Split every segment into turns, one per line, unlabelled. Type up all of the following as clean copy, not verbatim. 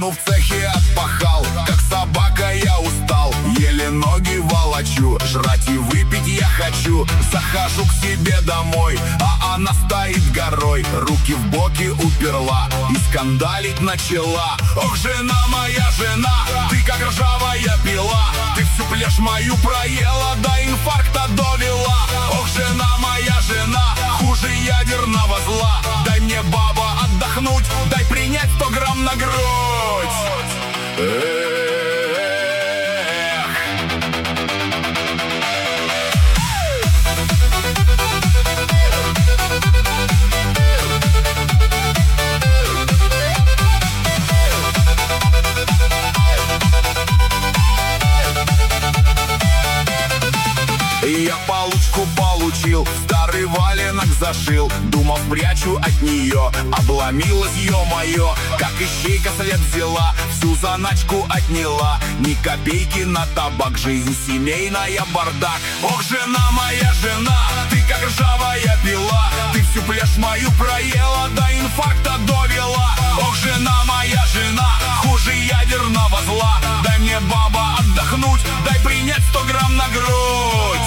Смену в цехе отпахал, как собака я устал. Еле ноги волочу, жрать и выпить я хочу. Захожу к себе домой, а она стоит горой, руки в боки уперла и скандалить начала. Ох, жена моя, жена, ты как ржавая пила. Ты всю плешь мою проела, до инфаркта довела. Ох, жена моя, жена, хуже ядерного зла. Дай мне, баба, отдохнуть, дай принять 100 грамм на грудь. Я получку получил, старый валенок зашил. Думал, спрячу от нее, обломилась, ё-моё. Как ищейка след взяла, всю заначку отняла. Ни копейки на табак, жизнь семейная бардак. Ох, жена моя, жена, ты как ржавая пила. Ты всю плешь мою проела, до инфаркта довела. Ох, жена моя, жена, хуже ядерного зла. Дай мне, баба, отдохнуть, дай принять 100 грамм на грудь.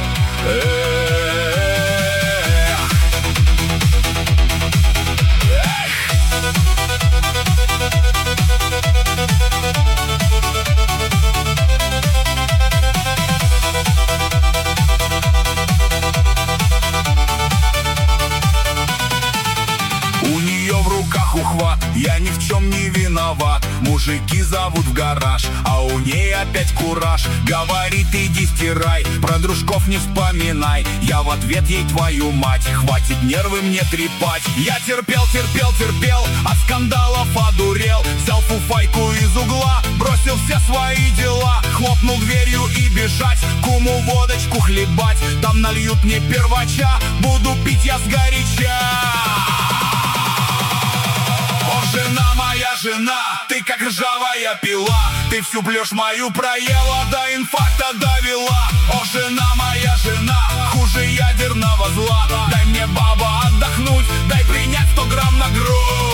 У нее в руках ухват, я ни в чем не виноват. Мужики зовут в гараж, а у ней опять кураж. Говорит, иди стирай, про дружков не вспоминай. Я в ответ ей, твою мать, хватит нервы мне трепать. Я терпел, терпел, терпел, от скандалов одурел. Взял фуфайку из угла, бросил все свои дела. Хлопнул дверью и бежать, куму водочку хлебать. Там нальют мне первача, буду пить я сгоряча. О, жена моя, жена, ты как ржавая пила. Ты всю плешь мою проела, до инфаркта довела. О, жена моя, жена, хуже ядерного зла. Дай мне, баба, отдохнуть, дай принять 100 грамм на грудь.